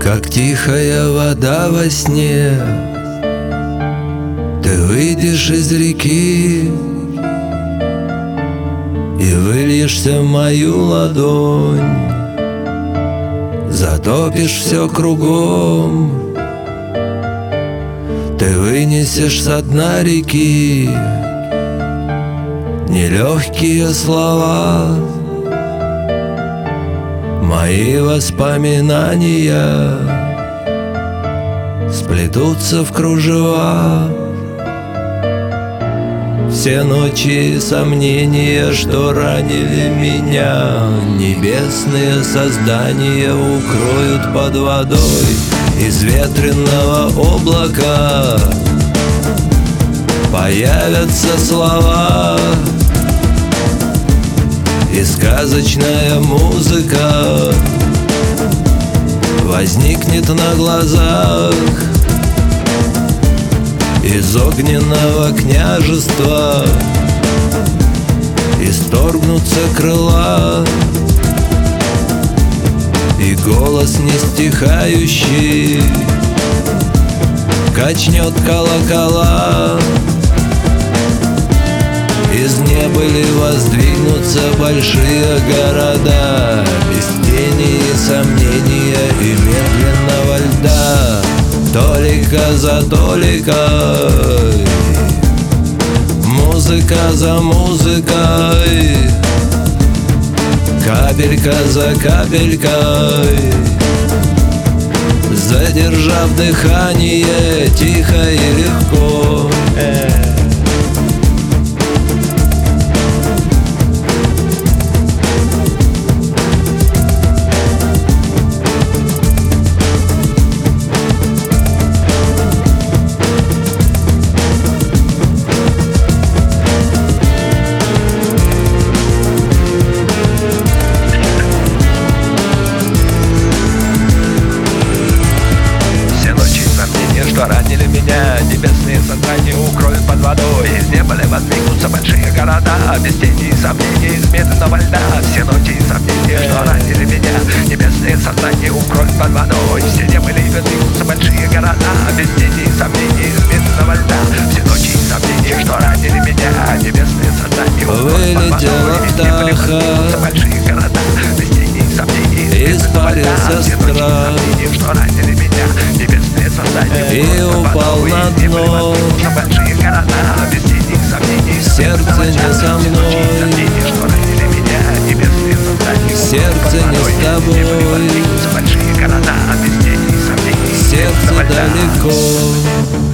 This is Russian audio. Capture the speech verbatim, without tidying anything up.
Как тихая вода во сне, ты выйдешь из реки и выльешься в мою ладонь, затопишь все кругом. Ты вынесешь со дна реки нелегкие слова, мои воспоминания сплетутся в кружева. Все ночи и сомнения, что ранили меня, небесные создания укроют под водой. Из ветреного облака появятся слова, и сказочная музыка возникнет на глазах. Из огненного княжества исторгнутся крыла, и голос не стихающий качнет колокола. Из небыли воздвигнутся большие города, без тени и сомнения и медленного льда. Толика за толикой, музыка за музыкой, капелька за капелькой, задержав дыхание тихо и легко. Что ранили меня, небесные создания укроют под водой. Из неба воздвигнутся большие города, без тени и сомнений, из медленного льда. Все ночи и сомнения, что ранили меня, небесные создания укроют под водой. Все небо воздвигнутся большие города, без тени и сомнений, из медленного льда. Все ночи и сомнения, что ранили меня, небесные создания укроют под водой. Из неба воздвигнутся большие города, без тени и сомнений, из медленного льда. Все ночи и сомнения, что ранили меня, небесные создания и упал на дно. Сердце не со мной, сердце не с тобой, сердце далеко.